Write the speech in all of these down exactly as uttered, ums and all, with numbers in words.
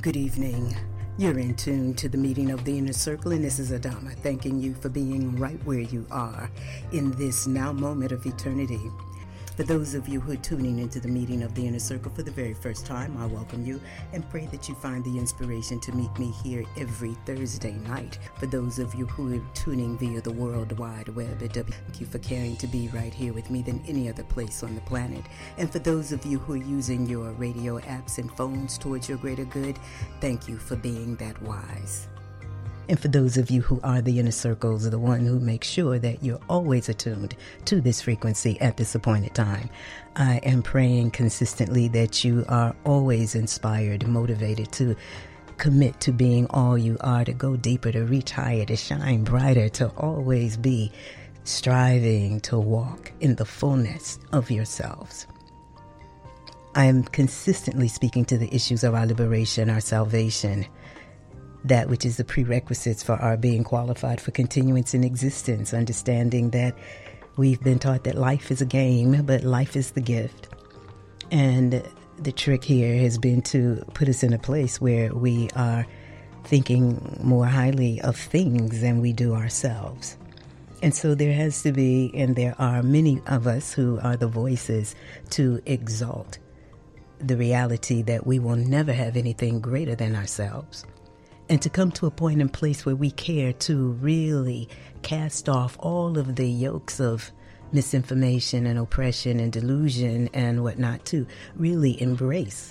Good evening. You're in tune to the meeting of the Inner Circle, and this is Adama thanking you for being right where you are in this now moment of eternity. For those of you who are tuning into the meeting of the Inner Circle for the very first time, I welcome you and pray that you find the inspiration to meet me here every Thursday night. For those of you who are tuning via the World Wide Web at W, thank you for caring to be right here with me than any other place on the planet. And for those of you who are using your radio apps and phones towards your greater good, thank you for being that wise. And for those of you who are the Inner Circles, the one who makes sure that you're always attuned to this frequency at this appointed time, I am praying consistently that you are always inspired, motivated to commit to being all you are, to go deeper, to reach higher, to shine brighter, to always be striving to walk in the fullness of yourselves. I am consistently speaking to the issues of our liberation, our salvation, that which is the prerequisites for our being qualified for continuance in existence, understanding that we've been taught that life is a game, but life is the gift. And the trick here has been to put us in a place where we are thinking more highly of things than we do ourselves. And so there has to be, and there are many of us who are the voices to exalt the reality that we will never have anything greater than ourselves. And to come to a point and place where we care to really cast off all of the yokes of misinformation and oppression and delusion and whatnot, to really embrace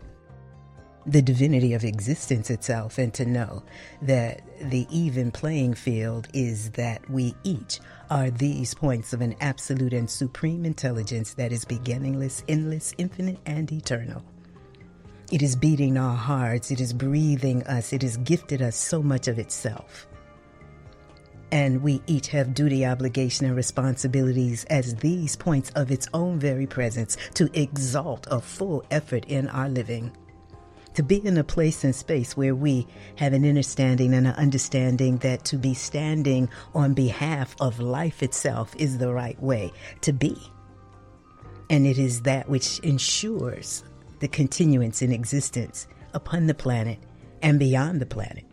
the divinity of existence itself, and to know that the even playing field is that we each are these points of an absolute and supreme intelligence that is beginningless, endless, infinite, and eternal. It is beating our hearts. It is breathing us. It has gifted us so much of itself. And we each have duty, obligation, and responsibilities as these points of its own very presence to exalt a full effort in our living. To be in a place and space where we have an understanding and an understanding that to be standing on behalf of life itself is the right way to be. And it is that which ensures the continuance in existence upon the planet and beyond the planet.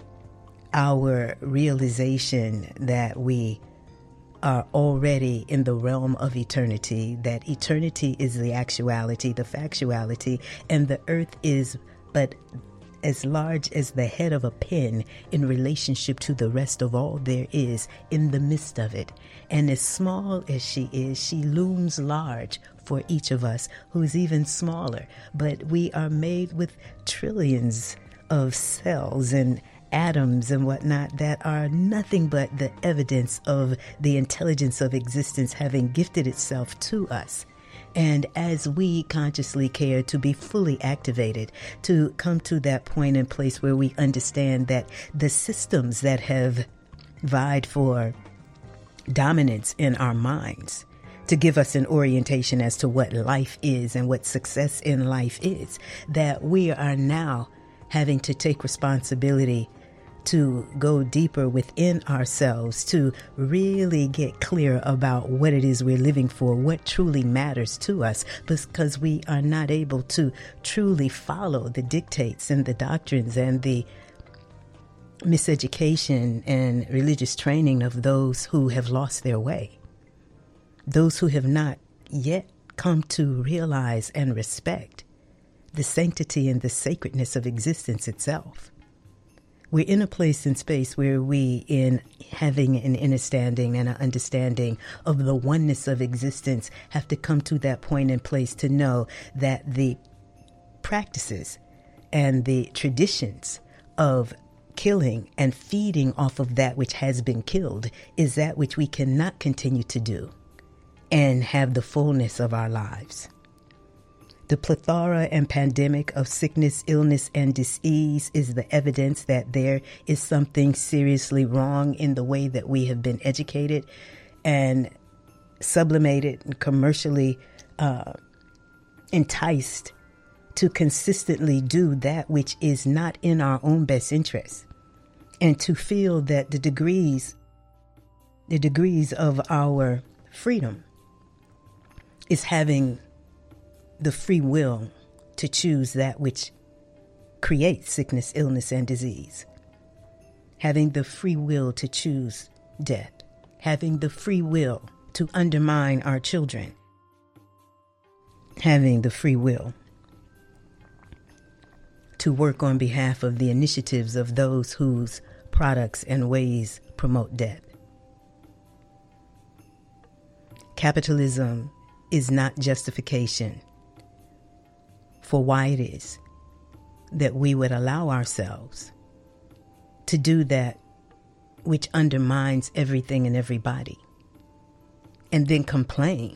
Our realization that we are already in the realm of eternity, that eternity is the actuality, the factuality, and the earth is but as large as the head of a pin in relationship to the rest of all there is in the midst of it. And as small as she is, she looms large for each of us who's even smaller. But we are made with trillions of cells and atoms and whatnot that are nothing but the evidence of the intelligence of existence having gifted itself to us. And as we consciously care to be fully activated, to come to that point and place where we understand that the systems that have vied for dominance in our minds, to give us an orientation as to what life is and what success in life is, that we are now having to take responsibility to go deeper within ourselves, to really get clear about what it is we're living for, what truly matters to us, because we are not able to truly follow the dictates and the doctrines and the miseducation and religious training of those who have lost their way, those who have not yet come to realize and respect the sanctity and the sacredness of existence itself. We're in a place and space where we, in having an understanding and an understanding of the oneness of existence, have to come to that point and place to know that the practices and the traditions of killing and feeding off of that which has been killed is that which we cannot continue to do and have the fullness of our lives. The plethora and pandemic of sickness, illness, and disease is the evidence that there is something seriously wrong in the way that we have been educated and sublimated and commercially uh, enticed to consistently do that which is not in our own best interest, and to feel that the degrees, the degrees of our freedom is having the free will to choose that which creates sickness, illness, and disease. Having the free will to choose death. Having the free will to undermine our children. Having the free will to work on behalf of the initiatives of those whose products and ways promote death. Capitalism is not justification for why it is that we would allow ourselves to do that which undermines everything and everybody, and then complain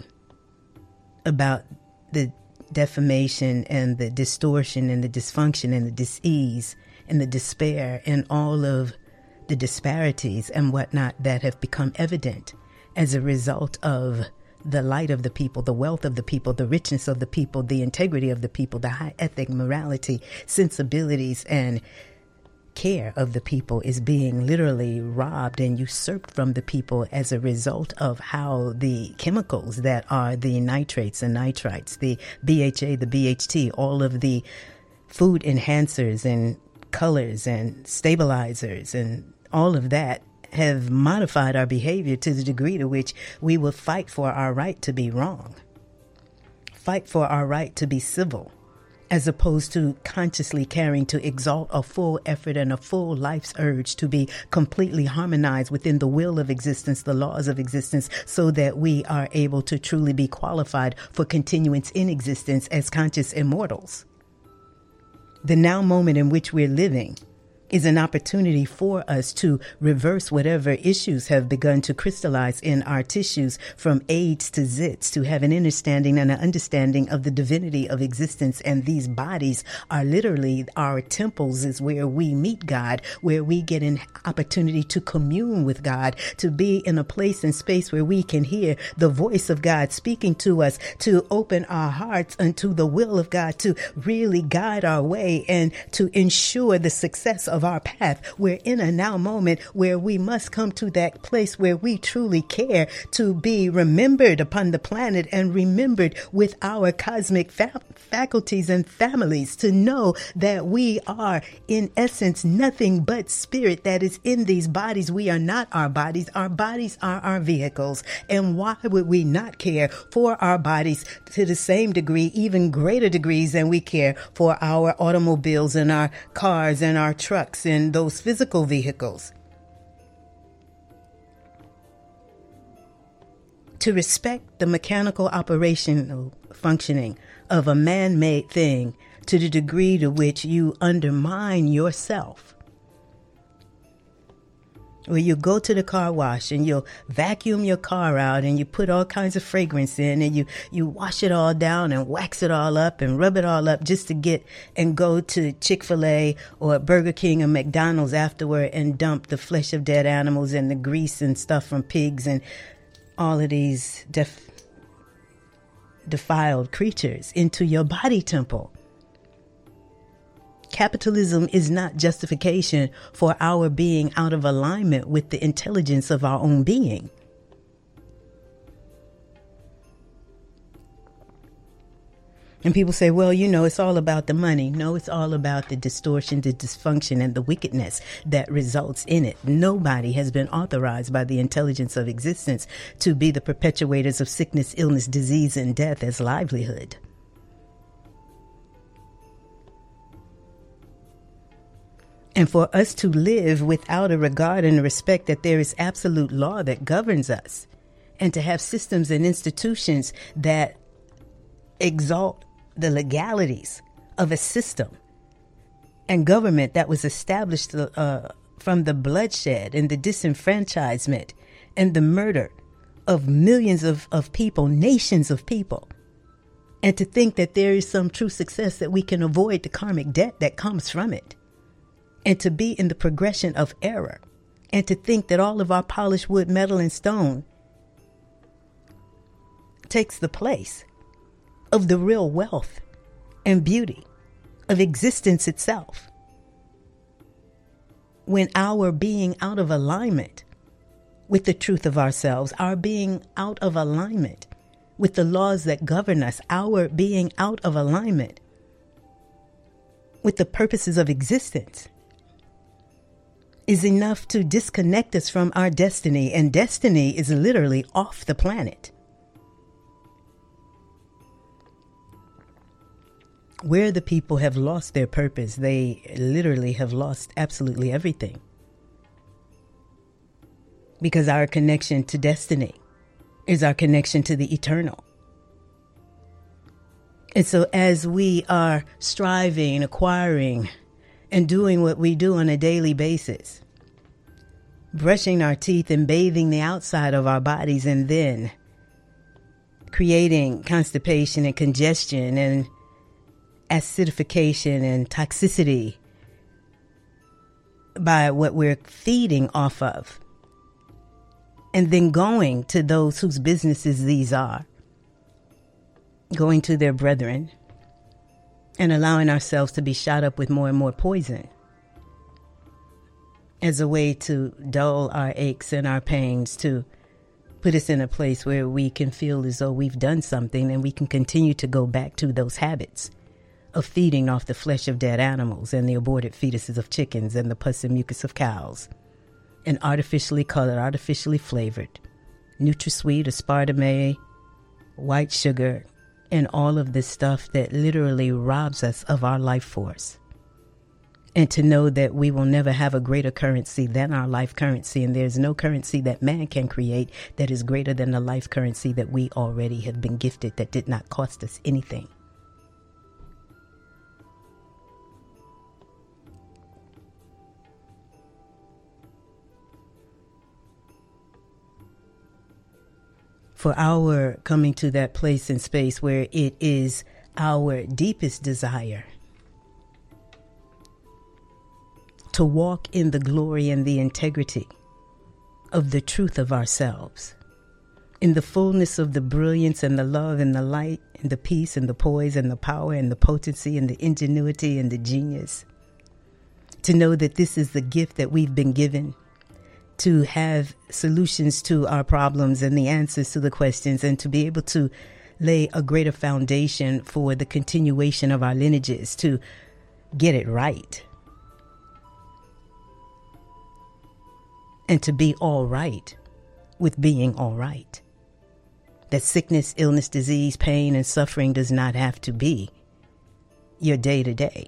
about the defamation and the distortion and the dysfunction and the dis-ease and the despair and all of the disparities and whatnot that have become evident as a result of the light of the people, the wealth of the people, the richness of the people, the integrity of the people, the high ethic, morality, sensibilities, and care of the people is being literally robbed and usurped from the people as a result of how the chemicals that are the nitrates and nitrites, the B H A, the B H T, all of the food enhancers and colors and stabilizers and all of that have modified our behavior to the degree to which we will fight for our right to be wrong, fight for our right to be civil, as opposed to consciously caring to exalt a full effort and a full life's urge to be completely harmonized within the will of existence, the laws of existence, so that we are able to truly be qualified for continuance in existence as conscious immortals. The now moment in which we're living is an opportunity for us to reverse whatever issues have begun to crystallize in our tissues, from AIDS to zits, to have an understanding and an understanding of the divinity of existence. And these bodies are literally our temples, is where we meet God, where we get an opportunity to commune with God, to be in a place and space where we can hear the voice of God speaking to us, to open our hearts unto the will of God, to really guide our way and to ensure the success of our path. We're in a now moment where we must come to that place where we truly care to be remembered upon the planet and remembered with our cosmic fa- faculties and families, to know that we are in essence nothing but spirit that is in these bodies. We are not our bodies. Our bodies are our vehicles. And why would we not care for our bodies to the same degree, even greater degrees than we care for our automobiles and our cars and our trucks in those physical vehicles? To respect the mechanical operational functioning of a man-made thing to the degree to which you undermine yourself. Where you go to the car wash and you'll vacuum your car out and you put all kinds of fragrance in and you, you wash it all down and wax it all up and rub it all up just to get and go to Chick-fil-A or Burger King or McDonald's afterward and dump the flesh of dead animals and the grease and stuff from pigs and all of these def- defiled creatures into your body temple. Capitalism is not justification for our being out of alignment with the intelligence of our own being. And people say, well, you know, it's all about the money. No, it's all about the distortion, the dysfunction, and the wickedness that results in it. Nobody has been authorized by the intelligence of existence to be the perpetuators of sickness, illness, disease, and death as livelihood. And for us to live without a regard and a respect that there is absolute law that governs us, and to have systems and institutions that exalt the legalities of a system and government that was established uh, from the bloodshed and the disenfranchisement and the murder of millions of, of people, nations of people. And to think that there is some true success that we can avoid the karmic debt that comes from it. And to be in the progression of error, and to think that all of our polished wood, metal, and stone takes the place of the real wealth and beauty of existence itself. When our being out of alignment with the truth of ourselves, our being out of alignment with the laws that govern us, our being out of alignment with the purposes of existence is enough to disconnect us from our destiny, and destiny is literally off the planet. Where the people have lost their purpose, they literally have lost absolutely everything. Because our connection to destiny is our connection to the eternal. And so as we are striving, acquiring, and doing what we do on a daily basis, brushing our teeth and bathing the outside of our bodies, and then creating constipation and congestion and acidification and toxicity by what we're feeding off of, and then going to those whose businesses these are, going to their brethren, and allowing ourselves to be shot up with more and more poison as a way to dull our aches and our pains, to put us in a place where we can feel as though we've done something, and we can continue to go back to those habits of feeding off the flesh of dead animals and the aborted fetuses of chickens and the pus and mucus of cows, and artificially colored, artificially flavored, NutraSweet, aspartame, white sugar, and all of this stuff that literally robs us of our life force. And to know that we will never have a greater currency than our life currency, and there's no currency that man can create that is greater than the life currency that we already have been gifted, that did not cost us anything. For our coming to that place and space where it is our deepest desire to walk in the glory and the integrity of the truth of ourselves, in the fullness of the brilliance and the love and the light and the peace and the poise and the power and the potency and the ingenuity and the genius, to know that this is the gift that we've been given, to have solutions to our problems and the answers to the questions, and to be able to lay a greater foundation for the continuation of our lineages, to get it right, and to be all right with being all right. That sickness, illness, disease, pain, and suffering does not have to be your day-to-day.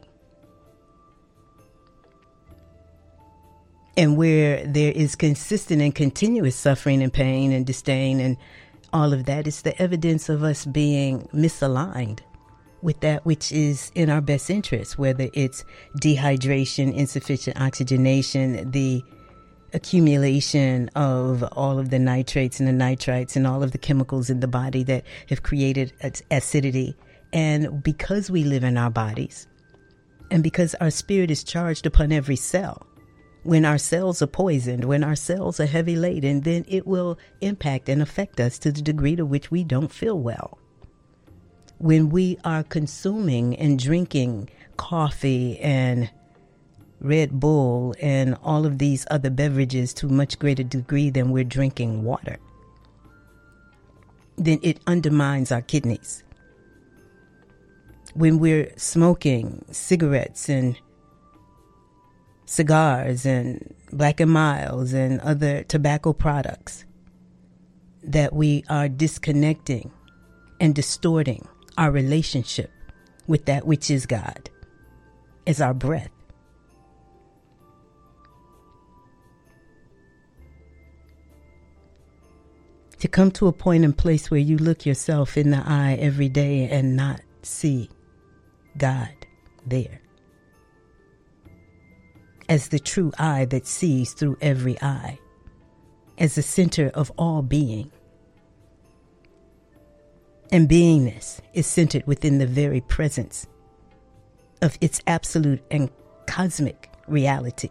And where there is consistent and continuous suffering and pain and disdain and all of that, it's the evidence of us being misaligned with that which is in our best interest, whether it's dehydration, insufficient oxygenation, the accumulation of all of the nitrates and the nitrites and all of the chemicals in the body that have created acidity. And because we live in our bodies, and because our spirit is charged upon every cell, when our cells are poisoned, when our cells are heavy laden, then it will impact and affect us to the degree to which we don't feel well. When we are consuming and drinking coffee and Red Bull and all of these other beverages to a much greater degree than we're drinking water, then it undermines our kidneys. When we're smoking cigarettes and cigars and Black and Milds and other tobacco products, that we are disconnecting and distorting our relationship with that which is God, as our breath. To come to a point and place where you look yourself in the eye every day and not see God there as the true eye that sees through every eye, as the center of all being. And beingness is centered within the very presence of its absolute and cosmic reality.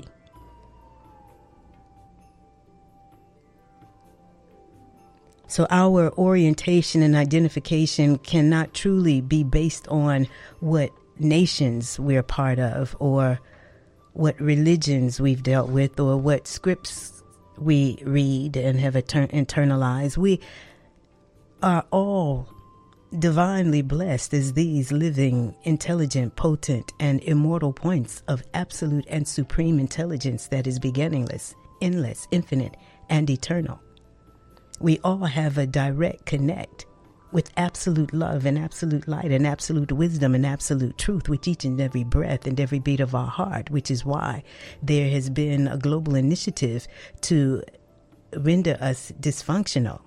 So our orientation and identification cannot truly be based on what nations we're part of, or what religions we've dealt with, or what scripts we read and have internalized. We are all divinely blessed as these living, intelligent, potent, and immortal points of absolute and supreme intelligence that is beginningless, endless, infinite, and eternal. We all have a direct connect with absolute love and absolute light and absolute wisdom and absolute truth with each and every breath and every beat of our heart, which is why there has been a global initiative to render us dysfunctional,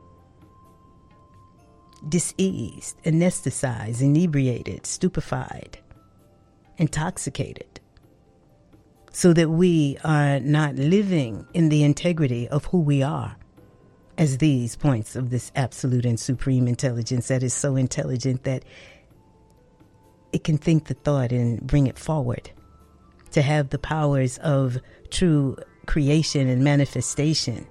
diseased, anesthetized, inebriated, stupefied, intoxicated, so that we are not living in the integrity of who we are as these points of this absolute and supreme intelligence that is so intelligent that it can think the thought and bring it forward, to have the powers of true creation and manifestation.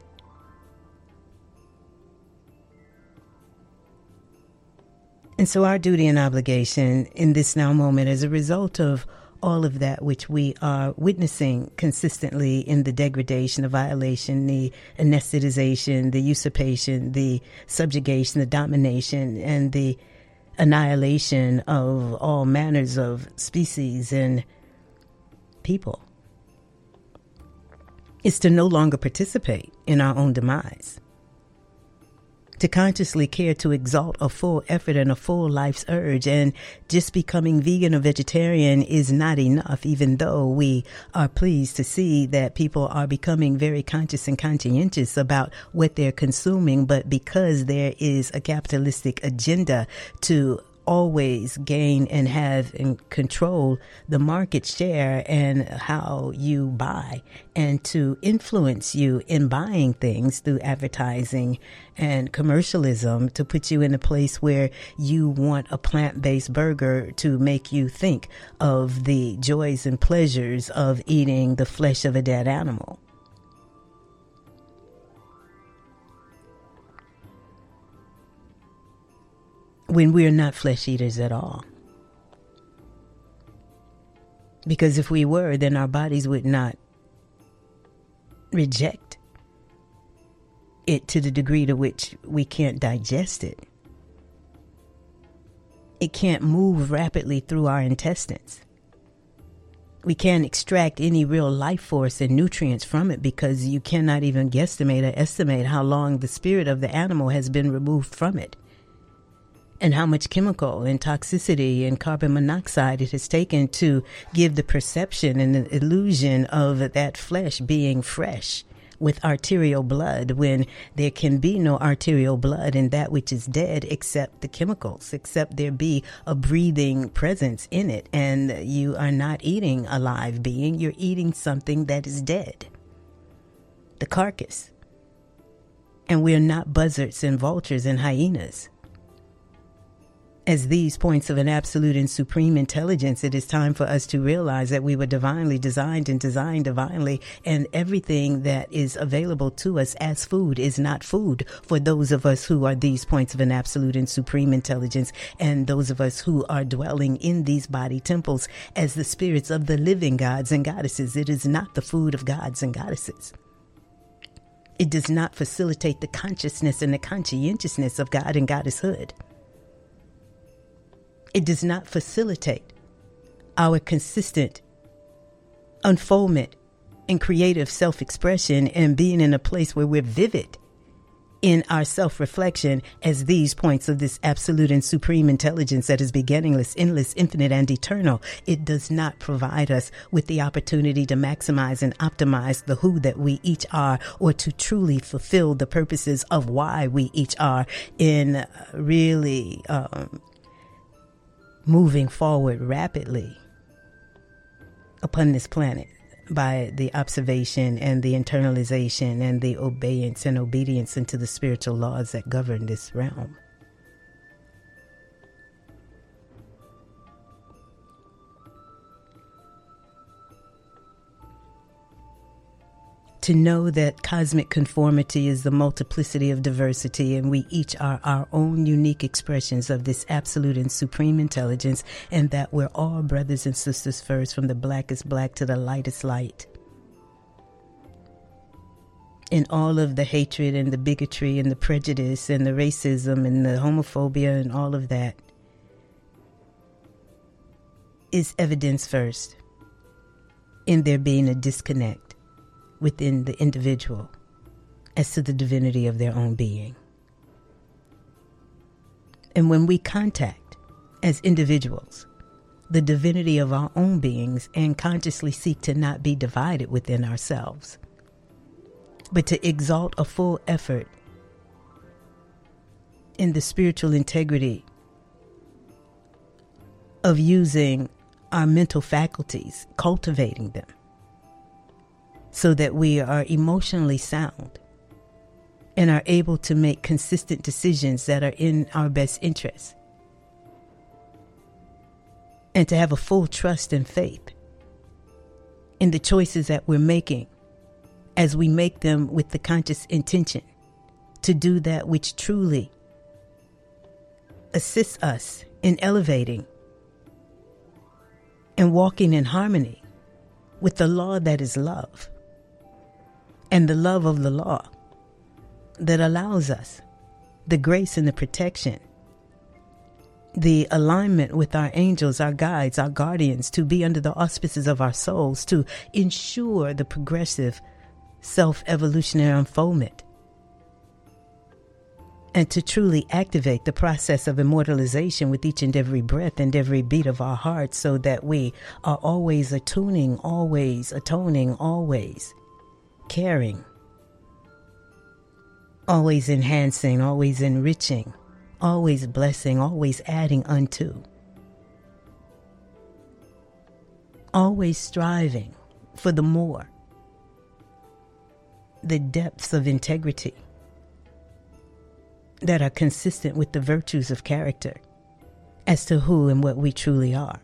And so our duty and obligation in this now moment, as a result of all of that which we are witnessing consistently in the degradation, the violation, the anesthetization, the usurpation, the subjugation, the domination, and the annihilation of all manners of species and people, is to no longer participate in our own demise. To consciously care to exalt a full effort and a full life's urge, and just becoming vegan or vegetarian is not enough, even though we are pleased to see that people are becoming very conscious and conscientious about what they're consuming. But because there is a capitalistic agenda to always gain and have and control the market share and how you buy, and to influence you in buying things through advertising and commercialism, to put you in a place where you want a plant-based burger to make you think of the joys and pleasures of eating the flesh of a dead animal. When we're not flesh eaters at all. Because if we were, then our bodies would not reject it to the degree to which we can't digest it. It can't move rapidly through our intestines. We can't extract any real life force and nutrients from it, because you cannot even guesstimate or estimate how long the spirit of the animal has been removed from it, and how much chemical and toxicity and carbon monoxide it has taken to give the perception and the illusion of that flesh being fresh with arterial blood, when there can be no arterial blood in that which is dead except the chemicals, except there be a breathing presence in it. And you are not eating a live being, you're eating something that is dead, the carcass. And we're not buzzards and vultures and hyenas. As these points of an absolute and supreme intelligence, it is time for us to realize that we were divinely designed and designed divinely, and everything that is available to us as food is not food for those of us who are these points of an absolute and supreme intelligence, and those of us who are dwelling in these body temples as the spirits of the living gods and goddesses. It is not the food of gods and goddesses. It does not facilitate the consciousness and the conscientiousness of God and goddesshood. It does not facilitate our consistent unfoldment and creative self-expression and being in a place where we're vivid in our self-reflection as these points of this absolute and supreme intelligence that is beginningless, endless, infinite, and eternal. It does not provide us with the opportunity to maximize and optimize the who that we each are, or to truly fulfill the purposes of why we each are in really um, moving forward rapidly upon this planet by the observation and the internalization and the obeyance and obedience into the spiritual laws that govern this realm. To know that cosmic conformity is the multiplicity of diversity, and we each are our own unique expressions of this absolute and supreme intelligence, and that we're all brothers and sisters first, from the blackest black to the lightest light. And all of the hatred and the bigotry and the prejudice and the racism and the homophobia and all of that is evidence first in there being a disconnect within the individual as to the divinity of their own being. And when we contact as individuals the divinity of our own beings and consciously seek to not be divided within ourselves, but to exalt a full effort in the spiritual integrity of using our mental faculties, cultivating them, so that we are emotionally sound and are able to make consistent decisions that are in our best interest, and to have a full trust and faith in the choices that we're making as we make them with the conscious intention to do that which truly assists us in elevating and walking in harmony with the law that is love, and the love of the law that allows us the grace and the protection, the alignment with our angels, our guides, our guardians, to be under the auspices of our souls, to ensure the progressive self-evolutionary unfoldment, and to truly activate the process of immortalization with each and every breath and every beat of our hearts, so that we are always attuning, always atoning, always caring, always enhancing, always enriching, always blessing, always adding unto, always striving for the more, the depths of integrity that are consistent with the virtues of character as to who and what we truly are,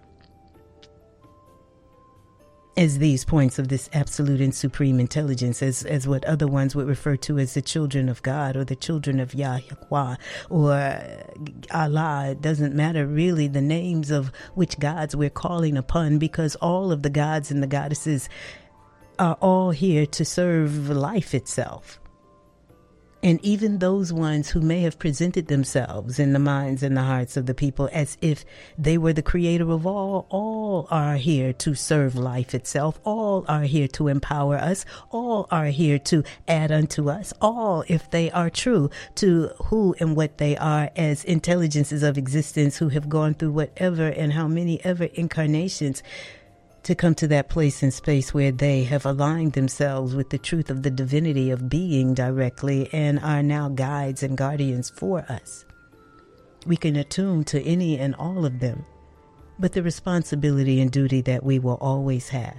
as these points of this absolute and supreme intelligence, as, as what other ones would refer to as the children of God or the children of Yahweh or Allah. It doesn't matter really the names of which gods we're calling upon, because all of the gods and the goddesses are all here to serve life itself. And even those ones who may have presented themselves in the minds and the hearts of the people as if they were the creator of all, all are here to serve life itself. All are here to empower us. All are here to add unto us. All, if they are true to who and what they are as intelligences of existence who have gone through whatever and how many ever incarnations to come to that place and space where they have aligned themselves with the truth of the divinity of being directly and are now guides and guardians for us. We can attune to any and all of them, but the responsibility and duty that we will always have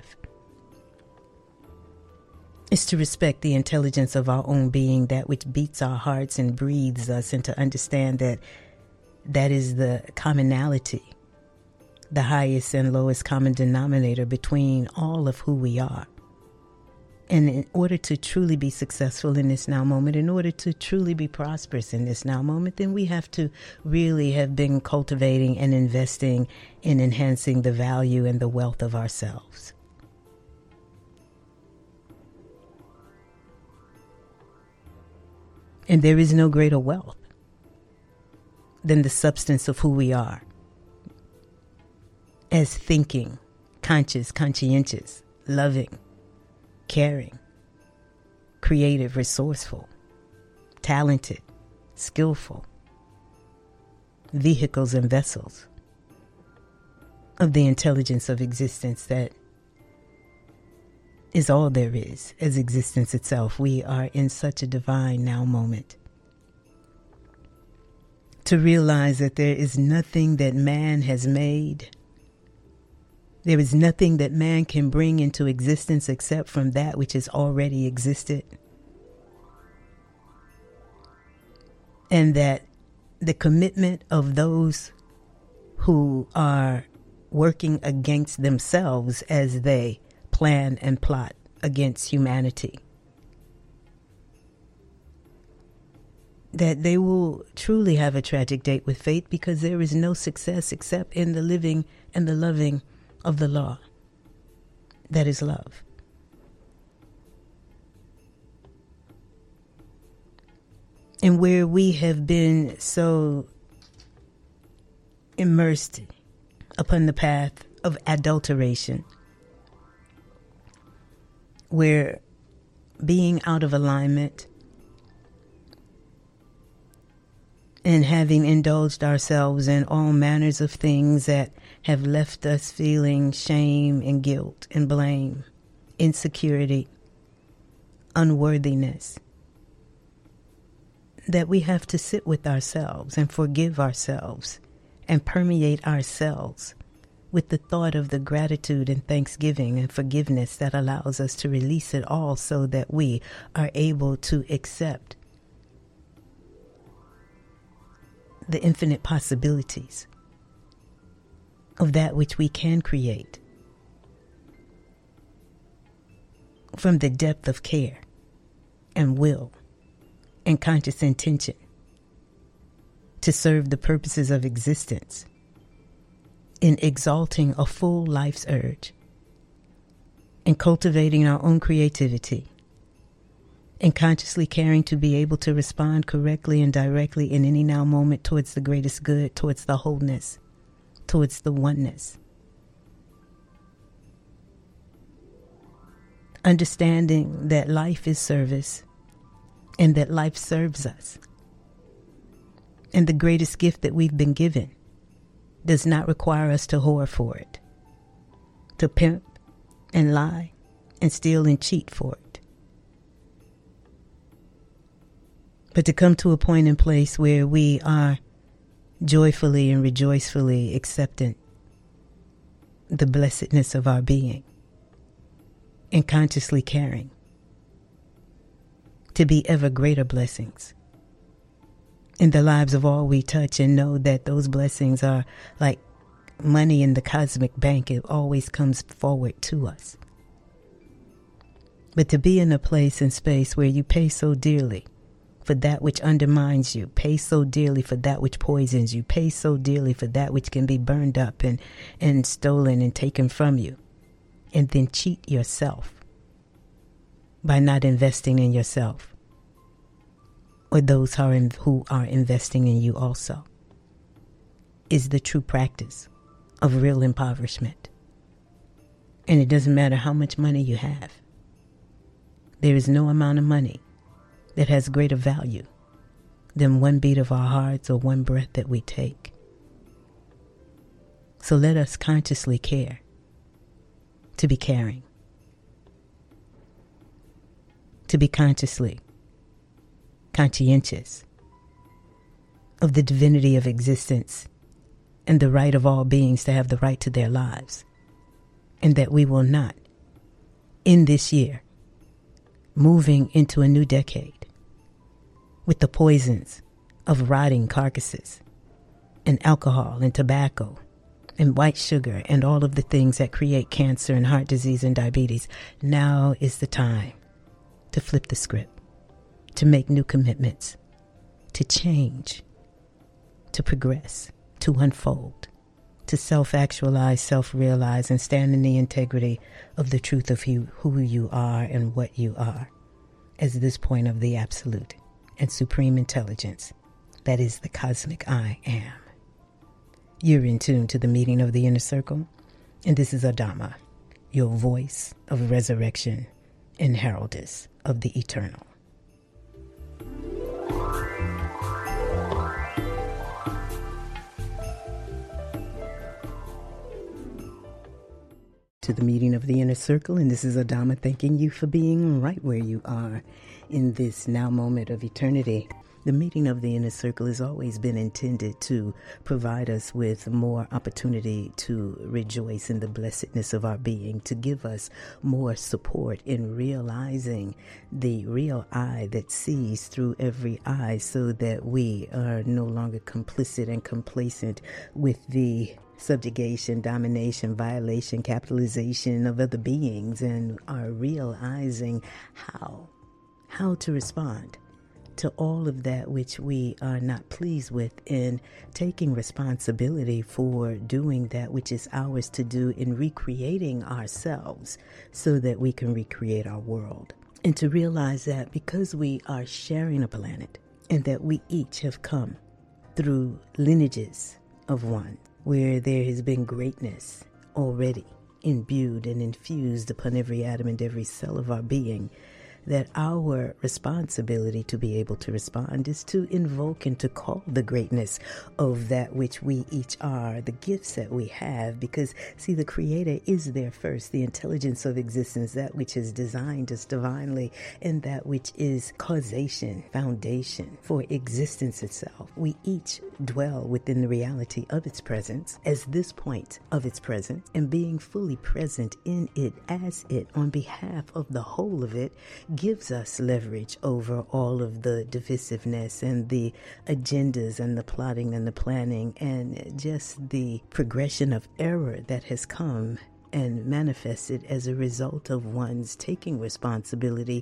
is to respect the intelligence of our own being, that which beats our hearts and breathes us, and to understand that that is the commonality, the highest and lowest common denominator between all of who we are. And in order to truly be successful in this now moment, in order to truly be prosperous in this now moment, then we have to really have been cultivating and investing in enhancing the value and the wealth of ourselves. And there is no greater wealth than the substance of who we are, as thinking, conscious, conscientious, loving, caring, creative, resourceful, talented, skillful vehicles and vessels of the intelligence of existence that is all there is as existence itself. We are in such a divine now moment to realize that there is nothing that man has made. There is nothing that man can bring into existence except from that which has already existed. And that the commitment of those who are working against themselves as they plan and plot against humanity, that they will truly have a tragic date with fate, because there is no success except in the living and the loving of the law that is love. And where we have been so immersed upon the path of adulteration, where being out of alignment and having indulged ourselves in all manners of things that have left us feeling shame and guilt and blame, insecurity, unworthiness, that we have to sit with ourselves and forgive ourselves and permeate ourselves with the thought of the gratitude and thanksgiving and forgiveness that allows us to release it all so that we are able to accept the infinite possibilities of that which we can create from the depth of care and will and conscious intention to serve the purposes of existence in exalting a full life's urge, in cultivating our own creativity, and consciously caring to be able to respond correctly and directly in any now moment towards the greatest good, towards the wholeness, towards the oneness. Understanding that life is service and that life serves us. And the greatest gift that we've been given does not require us to whore for it, to pimp and lie and steal and cheat for it, but to come to a point and place where we are joyfully and rejoicefully accepting the blessedness of our being and consciously caring to be ever greater blessings in the lives of all we touch, and know that those blessings are like money in the cosmic bank. It always comes forward to us. But to be in a place and space where you pay so dearly for that which undermines you, pay so dearly for that which poisons you, pay so dearly for that which can be burned up and, and stolen and taken from you, and then cheat yourself by not investing in yourself, or those who are, in, who are investing in you also, is the true practice of real impoverishment. And it doesn't matter how much money you have. There is no amount of money that has greater value than one beat of our hearts or one breath that we take. So let us consciously care to be caring, to be consciously conscientious of the divinity of existence and the right of all beings to have the right to their lives, and that we will not, in this year, moving into a new decade with the poisons of rotting carcasses and alcohol and tobacco and white sugar and all of the things that create cancer and heart disease and diabetes. Now is the time to flip the script, to make new commitments, to change, to progress, to unfold, to self-actualize, self-realize, and stand in the integrity of the truth of you, who you are and what you are, as this point of the absolute and supreme intelligence that is the cosmic I am. You're in tune to the meeting of the inner circle, and this is Adama, your voice of resurrection and heraldess of the eternal. To the meeting of the inner circle, and this is Adama thanking you for being right where you are in this now moment of eternity. The meeting of the inner circle has always been intended to provide us with more opportunity to rejoice in the blessedness of our being, to give us more support in realizing the real eye that sees through every eye, so that we are no longer complicit and complacent with the subjugation, domination, violation, capitalization of other beings, and are realizing how, how to respond to all of that which we are not pleased with, in taking responsibility for doing that which is ours to do, in recreating ourselves so that we can recreate our world. And to realize that because we are sharing a planet and that we each have come through lineages of one, where there has been greatness already imbued and infused upon every atom and every cell of our being, that our responsibility to be able to respond is to invoke and to call the greatness of that which we each are, the gifts that we have, because, see, the Creator is there first, the intelligence of existence, that which has designed us divinely, and that which is causation, foundation for existence itself. We each dwell within the reality of its presence as this point of its presence, and being fully present in it as it on behalf of the whole of it gives us leverage over all of the divisiveness and the agendas and the plotting and the planning and just the progression of error that has come and manifested as a result of one's taking responsibility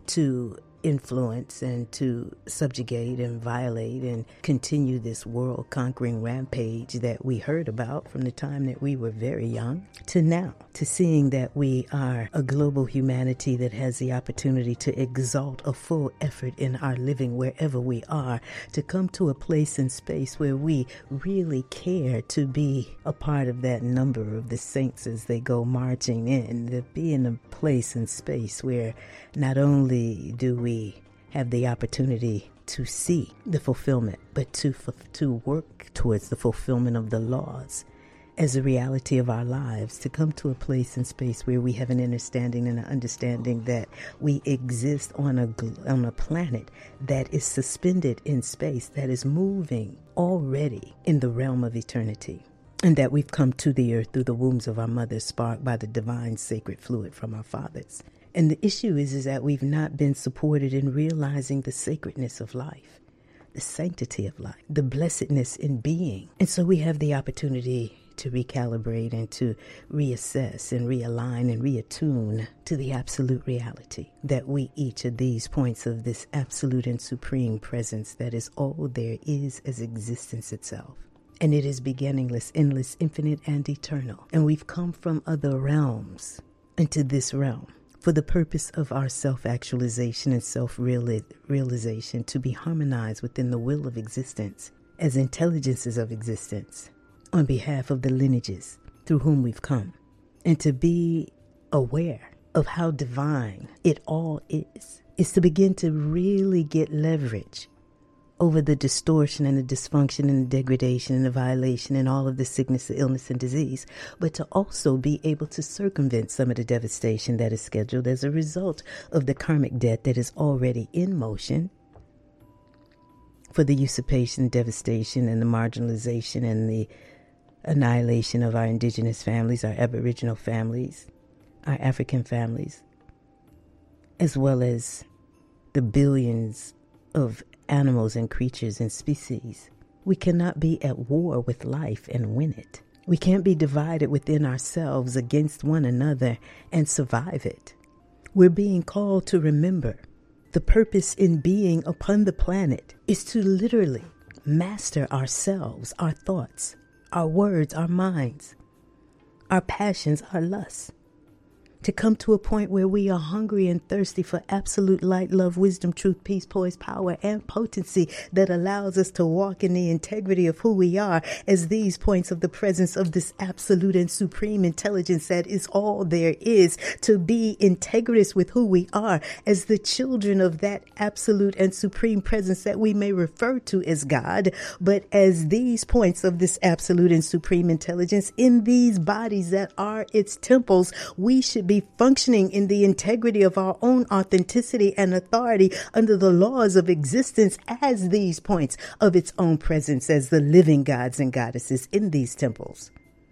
to influence and to subjugate and violate and continue this world conquering rampage that we heard about from the time that we were very young to now, to seeing that we are a global humanity that has the opportunity to exalt a full effort in our living wherever we are, to come to a place and space where we really care to be a part of that number of the saints as they go marching in, to be in a place and space where not only do we have the opportunity to see the fulfillment, but to to work towards the fulfillment of the laws as a reality of our lives, to come to a place and space where we have an understanding and an understanding that we exist on a on a planet that is suspended in space, that is moving already in the realm of eternity, and that we've come to the earth through the wombs of our mothers, sparked by the divine sacred fluid from our fathers. And the issue is, is that we've not been supported in realizing the sacredness of life, the sanctity of life, the blessedness in being. And so we have the opportunity to recalibrate and to reassess and realign and reattune to the absolute reality that we each of these points of this absolute and supreme presence that is all there is as existence itself. And it is beginningless, endless, infinite, and eternal. And we've come from other realms into this realm for the purpose of our self-actualization and self-realization, to be harmonized within the will of existence as intelligences of existence on behalf of the lineages through whom we've come, and to be aware of how divine it all is, is to begin to really get leverage over the distortion and the dysfunction and the degradation and the violation and all of the sickness, the illness and disease, but to also be able to circumvent some of the devastation that is scheduled as a result of the karmic debt that is already in motion for the usurpation, devastation, and the marginalization and the annihilation of our indigenous families, our Aboriginal families, our African families, as well as the billions of animals and creatures and species. We cannot be at war with life and win it. We can't be divided within ourselves against one another and survive it. We're being called to remember the purpose in being upon the planet is to literally master ourselves, our thoughts, our words, our minds, our passions, our lusts. To come to a point where we are hungry and thirsty for absolute light, love, wisdom, truth, peace, poise, power, and potency that allows us to walk in the integrity of who we are as these points of the presence of this absolute and supreme intelligence that is all there is, to be integrous with who we are as the children of that absolute and supreme presence that we may refer to as God, but as these points of this absolute and supreme intelligence in these bodies that are its temples. We should be functioning in the integrity of our own authenticity and authority under the laws of existence as these points of its own presence as the living gods and goddesses in these temples.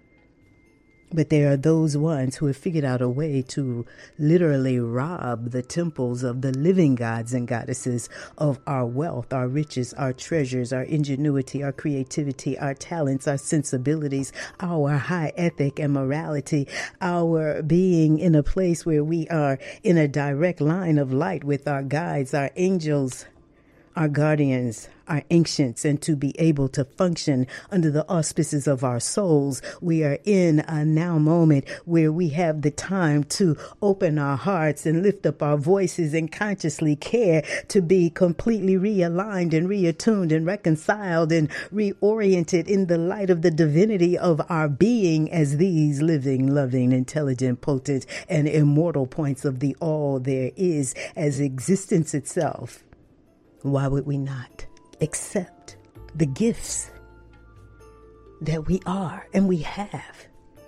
But there are those ones who have figured out a way to literally rob the temples of the living gods and goddesses of our wealth, our riches, our treasures, our ingenuity, our creativity, our talents, our sensibilities, our high ethic and morality, our being in a place where we are in a direct line of light with our guides, our angels, our guardians, our ancients and to be able to function under the auspices of our souls. We are in a now moment where we have the time to open our hearts and lift up our voices and consciously care to be completely realigned and reattuned and reconciled and reoriented in the light of the divinity of our being as these living, loving, intelligent, potent, and immortal points of the all there is as existence itself. Why would we not accept the gifts that we are and we have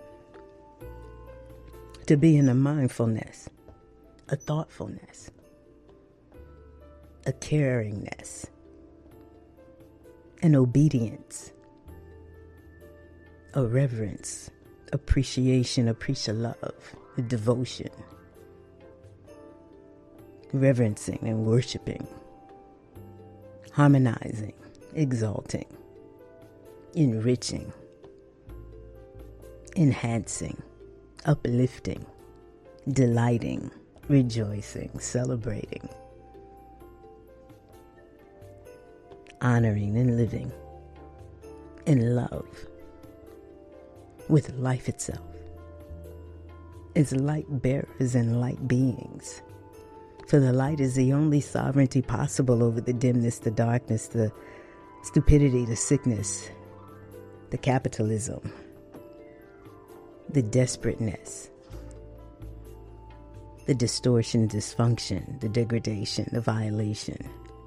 to be in a mindfulness, a thoughtfulness, a caringness, an obedience, a reverence, appreciation, appreciate love, a devotion, reverencing and worshiping, harmonizing, exalting, enriching, enhancing, uplifting, delighting, rejoicing, celebrating, honoring and living in love with life itself as light bearers and light beings. For the light is the only sovereignty possible over the dimness, the darkness, the stupidity, the sickness, the capitalism, the desperateness, the distortion, dysfunction, the degradation, the violation.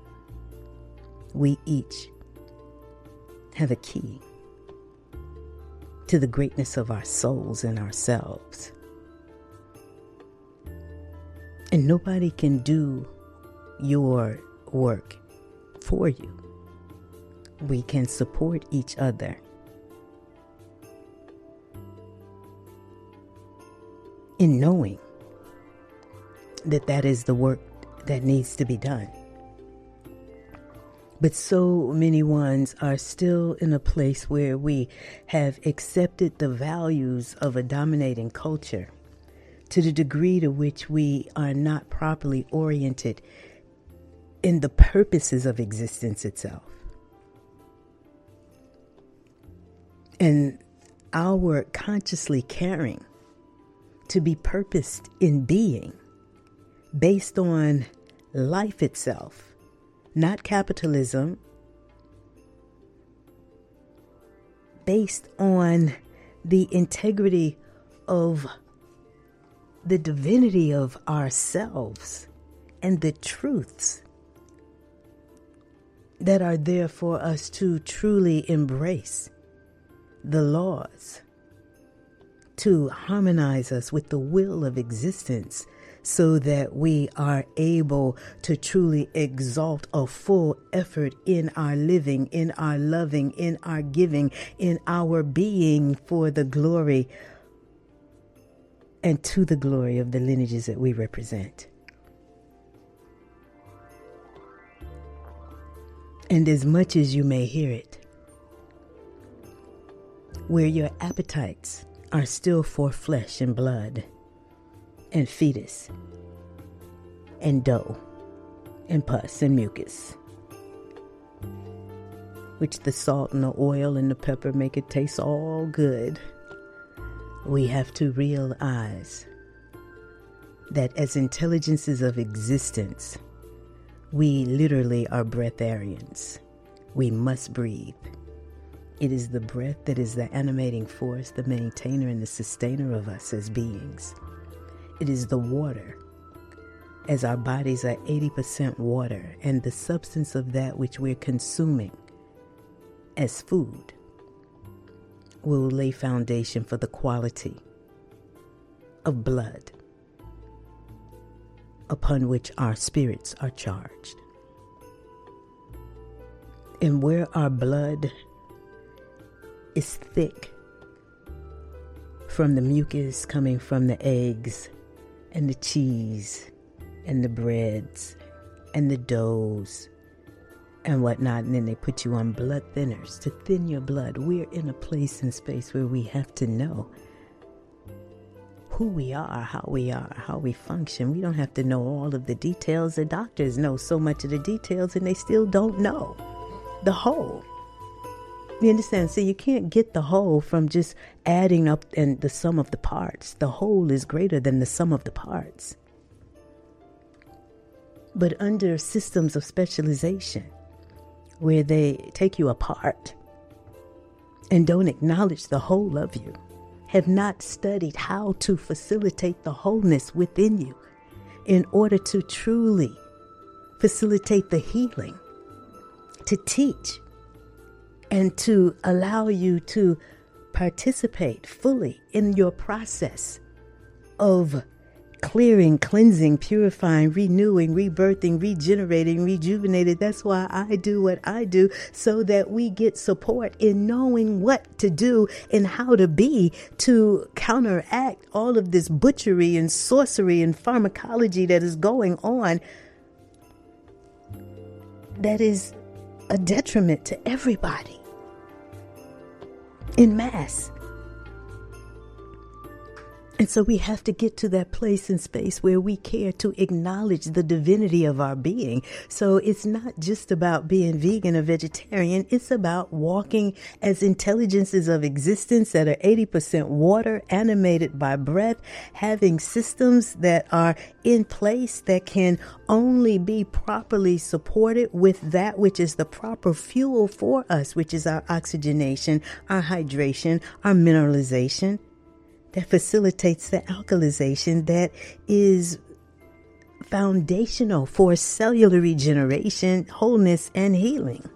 We each have a key to the greatness of our souls and ourselves. And nobody can do your work for you. We can support each other. In knowing that that is the work that needs to be done. But so many ones are still in a place where we have accepted the values of a dominating culture to the degree to which we are not properly oriented in the purposes of existence itself. And our consciously caring to be purposed in being based on life itself, not capitalism, based on the integrity of the divinity of ourselves and the truths that are there for us to truly embrace, the laws to harmonize us with the will of existence so that we are able to truly exalt a full effort in our living, in our loving, in our giving, in our being for the glory and to the glory of the lineages that we represent. And as much as you may hear it, where your appetites are still for flesh and blood and fetus and dough and pus and mucus, which the salt and the oil and the pepper make it taste all good, we have to realize that as intelligences of existence, we literally are breatharians. We must breathe. It is the breath that is the animating force, the maintainer and the sustainer of us as beings. It is the water, as our bodies are eighty percent water, and the substance of that which we're consuming as food will lay foundation for the quality of blood upon which our spirits are charged. And where our blood is thick from the mucus coming from the eggs and the cheese and the breads and the doughs and whatnot, and then they put you on blood thinners to thin your blood. We're in a place and space where we have to know who we are, how we are, how we function. We don't have to know all of the details. The doctors know so much of the details and they still don't know. the whole. You understand? So you can't get the whole from just adding up and the sum of the parts. The whole is greater than the sum of the parts. But under systems of specialization, where they take you apart and don't acknowledge the whole of you, have not studied how to facilitate the wholeness within you in order to truly facilitate the healing, to teach, and to allow you to participate fully in your process of clearing, cleansing, purifying, renewing, rebirthing, regenerating, rejuvenated. That's why I do what I do, so that we get support in knowing what to do and how to be to counteract all of this butchery and sorcery and pharmacology that is going on, that is a detriment to everybody in mass. And so we have to get to that place and space where we care to acknowledge the divinity of our being. So it's not just about being vegan or vegetarian. It's about walking as intelligences of existence that are eighty percent water, animated by breath, having systems that are in place that can only be properly supported with that which is the proper fuel for us, which is our oxygenation, our hydration, our mineralization, that facilitates the alkalization that is foundational for cellular regeneration, wholeness, and healing.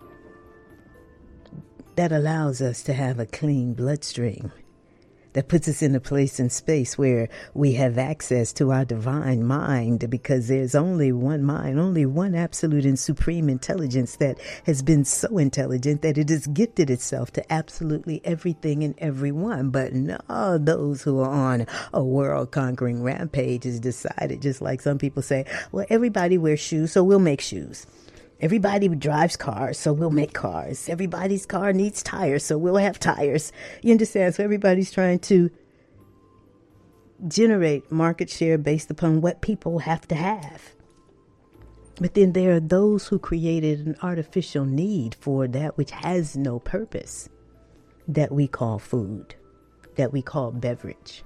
That allows us to have a clean bloodstream, that puts us in a place and space where we have access to our divine mind, because there's only one mind, only one absolute and supreme intelligence that has been so intelligent that it has gifted itself to absolutely everything and everyone. But no, those who are on a world conquering rampage has decided, just like some people say, well, everybody wears shoes, so we'll make shoes. Everybody drives cars, so we'll make cars. Everybody's car needs tires, so we'll have tires. You understand? So everybody's trying to generate market share based upon what people have to have. But then there are those who created an artificial need for that which has no purpose, that we call food, that we call beverage.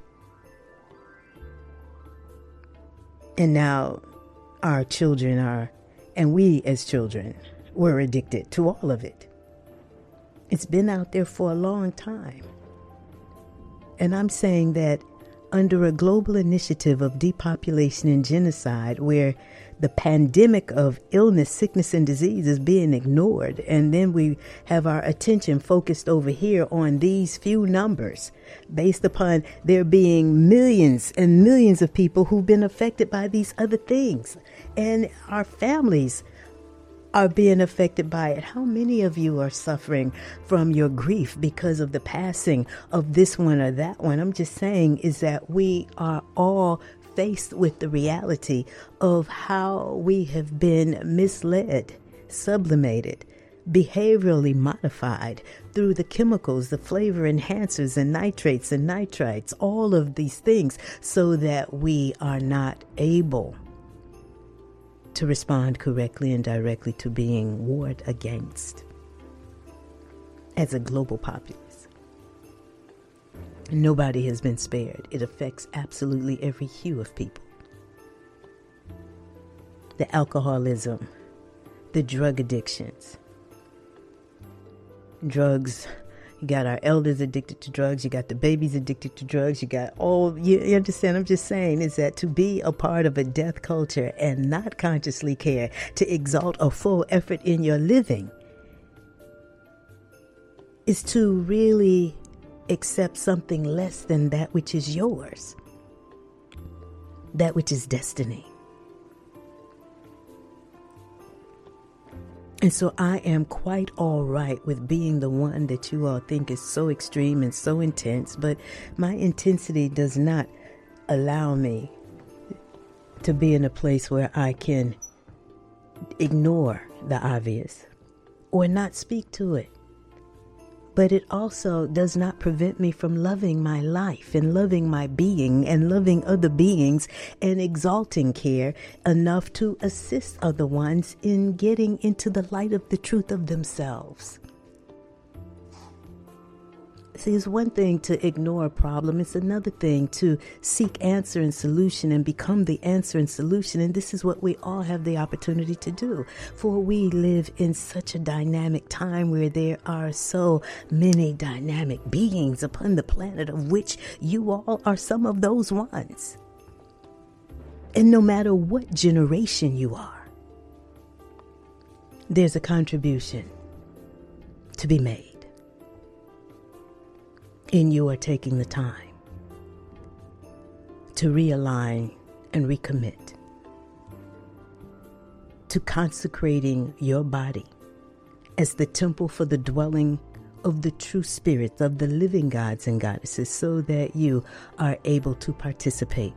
And now our children are And we as children were addicted to all of it. It's been out there for a long time. And I'm saying that under a global initiative of depopulation and genocide, where the pandemic of illness, sickness, and disease is being ignored, and then we have our attention focused over here on these few numbers, based upon there being millions and millions of people who've been affected by these other things, and our families are being affected by it. How many of you are suffering from your grief because of the passing of this one or that one? I'm just saying is that we are all faced with the reality of how we have been misled, sublimated, behaviorally modified through the chemicals, the flavor enhancers and nitrates and nitrites, all of these things, so that we are not able to respond correctly and directly to being warred against as a global populace. Nobody has been spared. It affects absolutely every hue of people. The alcoholism, the drug addictions. Drugs, you got our elders addicted to drugs, you got the babies addicted to drugs, you got all, you, you understand, I'm just saying is that to be a part of a death culture and not consciously care to exalt a full effort in your living is to really accept something less than that which is yours, that which is destiny. And so I am quite all right with being the one that you all think is so extreme and so intense, but my intensity does not allow me to be in a place where I can ignore the obvious or not speak to it. but it also does not prevent me from loving my life and loving my being and loving other beings and exalting care enough to assist other ones in getting into the light of the truth of themselves. See, it's one thing to ignore a problem. It's another thing to seek answer and solution and become the answer and solution. And this is what we all have the opportunity to do. For we live in such a dynamic time where there are so many dynamic beings upon the planet, of which you all are some of those ones. And no matter what generation you are, there's a contribution to be made. And you are taking the time to realign and recommit to consecrating your body as the temple for the dwelling of the true spirits of the living gods and goddesses, so that you are able to participate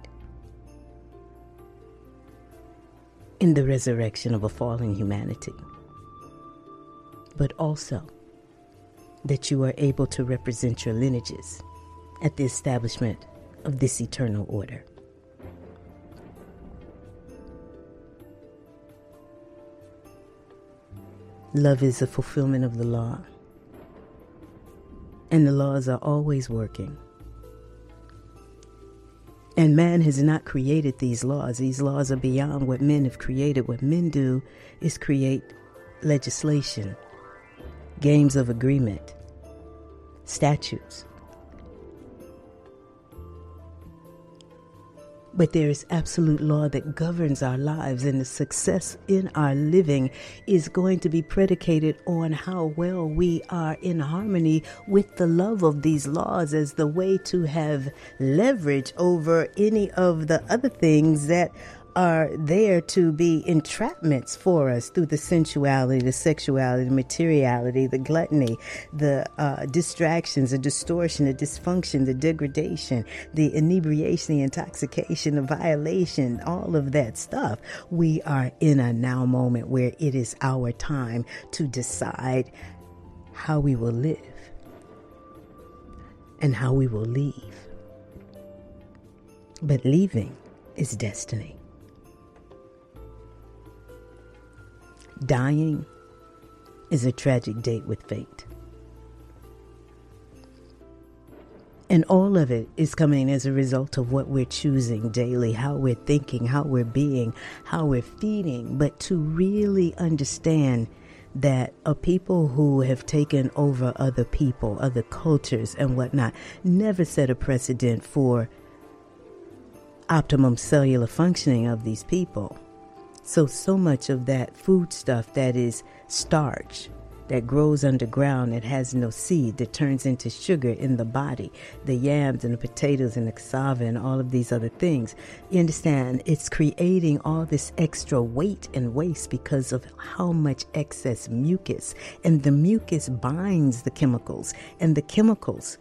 in the resurrection of a fallen humanity, but also that you are able to represent your lineages at the establishment of this eternal order. Love is a fulfillment of the law, and the laws are always working. And man has not created these laws. These laws are beyond what men have created. What men do is create legislation, games of agreement, statutes. But there is absolute law that governs our lives, and the success in our living is going to be predicated on how well we are in harmony with the love of these laws as the way to have leverage over any of the other things that are there to be entrapments for us through the sensuality, the sexuality, the materiality, the gluttony, the uh, distractions, the distortion, the dysfunction, the degradation, the inebriation, the intoxication, the violation, all of that stuff. We are in a now moment where it is our time to decide how we will live and how we will leave. But leaving is destiny. Dying is a tragic date with fate. And all of it is coming as a result of what we're choosing daily, how we're thinking, how we're being, how we're feeding. But to really understand that a people who have taken over other people, other cultures and whatnot, never set a precedent for optimum cellular functioning of these people. So, so much of that food stuff that is starch, that grows underground, that has no seed, that turns into sugar in the body, the yams and the potatoes and the cassava and all of these other things. You understand, it's creating all this extra weight and waste because of how much excess mucus. And the mucus binds the chemicals, and the chemicals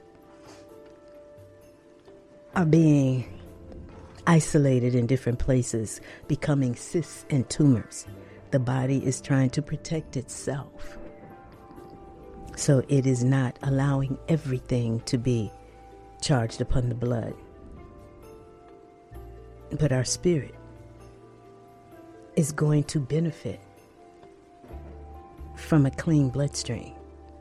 are being isolated in different places, becoming cysts and tumors. The body is trying to protect itself. So it is not allowing everything to be charged upon the blood. But our spirit is going to benefit from a clean bloodstream.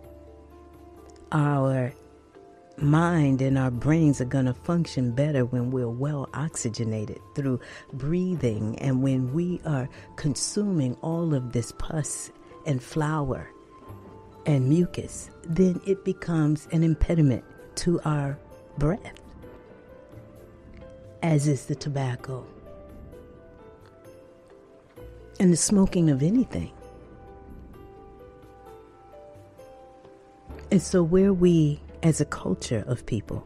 Our mind and our brains are going to function better when we're well oxygenated through breathing, and when we are consuming all of this pus and flour and mucus, then it becomes an impediment to our breath, as is the tobacco and the smoking of anything. And so where we as a culture of people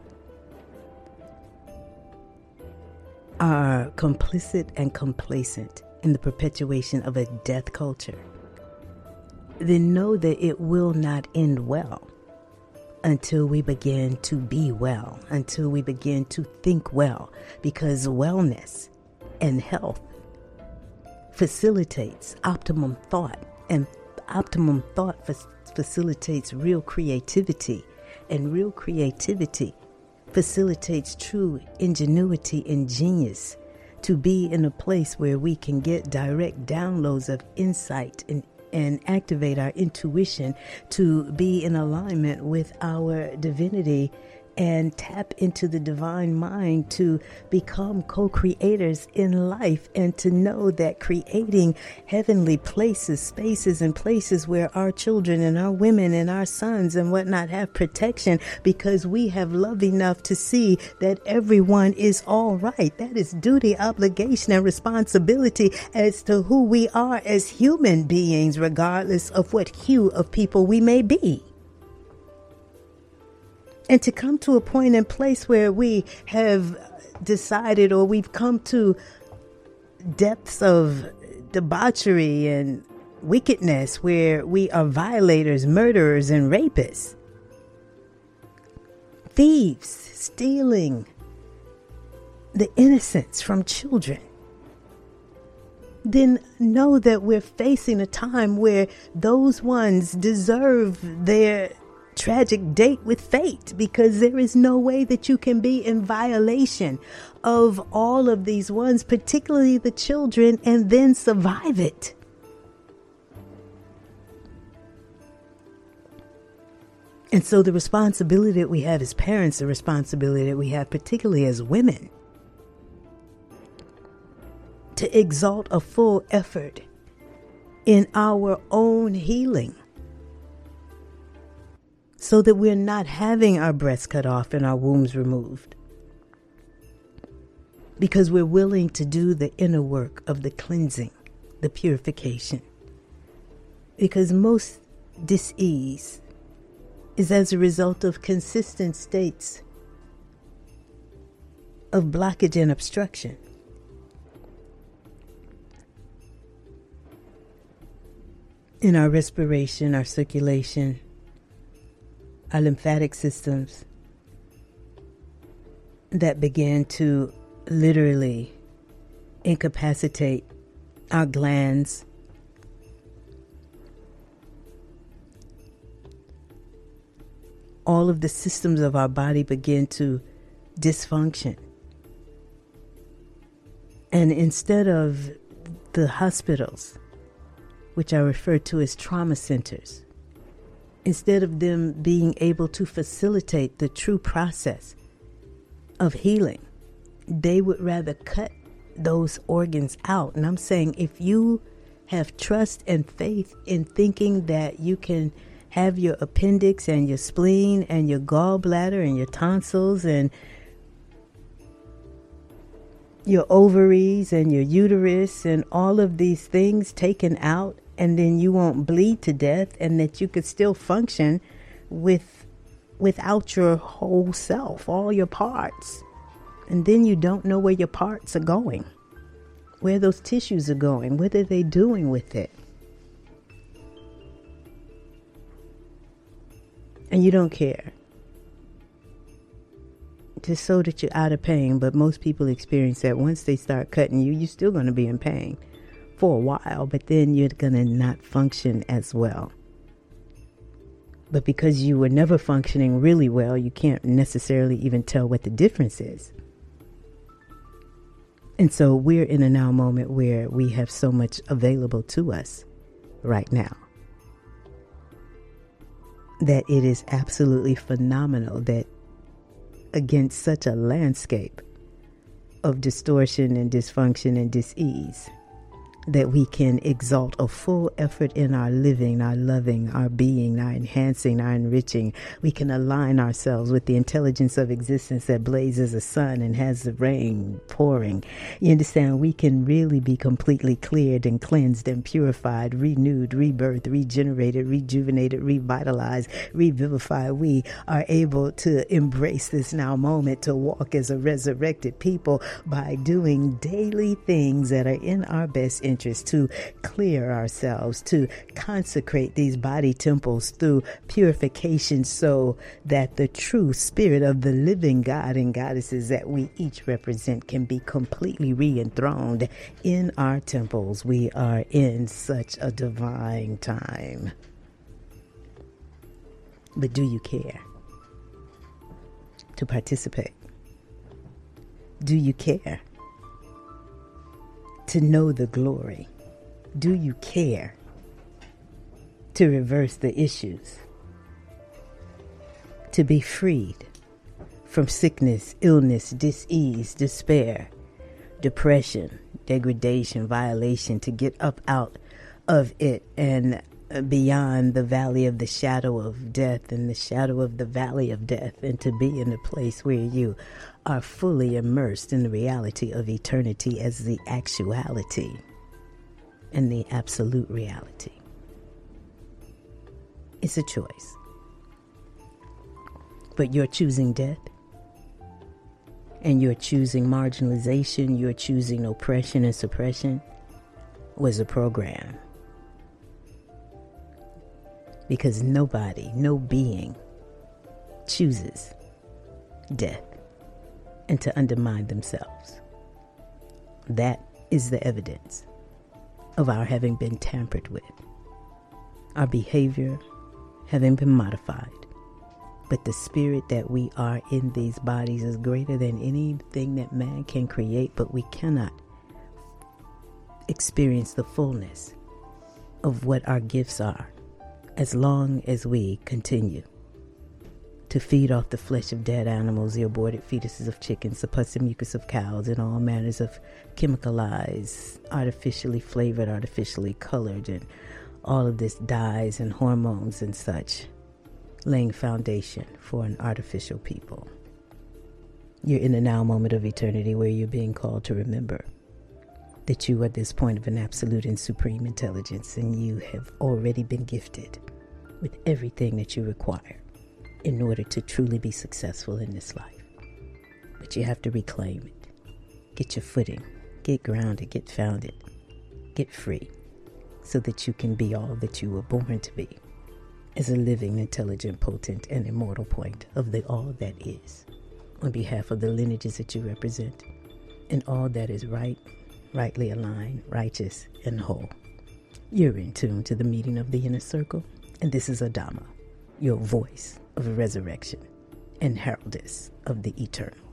are complicit and complacent in the perpetuation of a death culture, then know that it will not end well until we begin to be well, until we begin to think well, because wellness and health facilitates optimum thought and optimum thought fa- facilitates real creativity, and real creativity facilitates true ingenuity and genius. To be in a place where we can get direct downloads of insight and, and activate our intuition, to be in alignment with our divinity and tap into the divine mind, to become co-creators in life, and to know that creating heavenly places, spaces and places where our children and our women and our sons and whatnot have protection, because we have love enough to see that everyone is all right. That is duty, obligation, and responsibility as to who we are as human beings, regardless of what hue of people we may be. And to come to a point and place where we have decided, or we've come to depths of debauchery and wickedness where we are violators, murderers, and rapists, thieves, stealing the innocence from children, then know that we're facing a time where those ones deserve their tragic date with fate, because there is no way that you can be in violation of all of these ones, particularly the children, and then survive it. And so the responsibility that we have as parents, the responsibility that we have particularly as women, to exalt a full effort in our own healing, so that we're not having our breasts cut off and our wombs removed, because we're willing to do the inner work of the cleansing, the purification. Because most dis-ease is as a result of consistent states of blockage and obstruction. In our respiration, our circulation, our lymphatic systems, that began to literally incapacitate our glands, all of the systems of our body begin to dysfunction. And instead of the hospitals, which I refer to as trauma centers, instead of them being able to facilitate the true process of healing, they would rather cut those organs out. And I'm saying, if you have trust and faith in thinking that you can have your appendix and your spleen and your gallbladder and your tonsils and your ovaries and your uterus and all of these things taken out, and then you won't bleed to death, and that you could still function with without your whole self, all your parts. And then you don't know where your parts are going, where those tissues are going, what are they doing with it? And you don't care. Just so that you're out of pain. But most people experience that once they start cutting you, you're still going to be in pain for a while, but then you're going to not function as well. But because you were never functioning really well, you can't necessarily even tell what the difference is. And so we're in a now moment where we have so much available to us right now that it is absolutely phenomenal that against such a landscape of distortion and dysfunction and dis-ease, that we can exalt a full effort in our living, our loving, our being, our enhancing, our enriching. We can align ourselves with the intelligence of existence that blazes a sun and has the rain pouring. You understand? We can really be completely cleared and cleansed and purified, renewed, rebirthed, regenerated, rejuvenated, revitalized, revivified. We are able to embrace this now moment to walk as a resurrected people by doing daily things that are in our best interest, interest, to clear ourselves, to consecrate these body temples through purification so that the true spirit of the living God and goddesses that we each represent can be completely re-enthroned in our temples. We are in such a divine time. But do you care to participate? Do you care to know the glory? Do you care to reverse the issues? To be freed from sickness, illness, dis-ease, despair, depression, degradation, violation, to get up out of it and beyond the valley of the shadow of death and the shadow of the valley of death, and to be in a place where you are fully immersed in the reality of eternity as the actuality and the absolute reality. It's a choice. But you're choosing death, and you're choosing marginalization, you're choosing oppression and suppression, was a program. Because nobody, no being chooses death and to undermine themselves. That is the evidence of our having been tampered with, our behavior having been modified. But the spirit that we are in these bodies is greater than anything that man can create, but we cannot experience the fullness of what our gifts are as long as we continue to feed off the flesh of dead animals, the aborted fetuses of chickens, the pus and mucus of cows, and all manners of chemicalized, artificially flavored, artificially colored, and all of this dyes and hormones and such, laying foundation for an artificial people. You're in a now moment of eternity where you're being called to remember that you are this point of an absolute and supreme intelligence, and you have already been gifted with everything that you require in order to truly be successful in this life. But you have to reclaim it. Get your footing. Get grounded. Get founded. Get free so that you can be all that you were born to be as a living, intelligent, potent, and immortal point of the all that is, on behalf of the lineages that you represent and all that is right, rightly aligned, righteous, and whole. You're in tune to the meeting of the inner circle, and this is Adama, your voice of resurrection and heraldess of the eternal.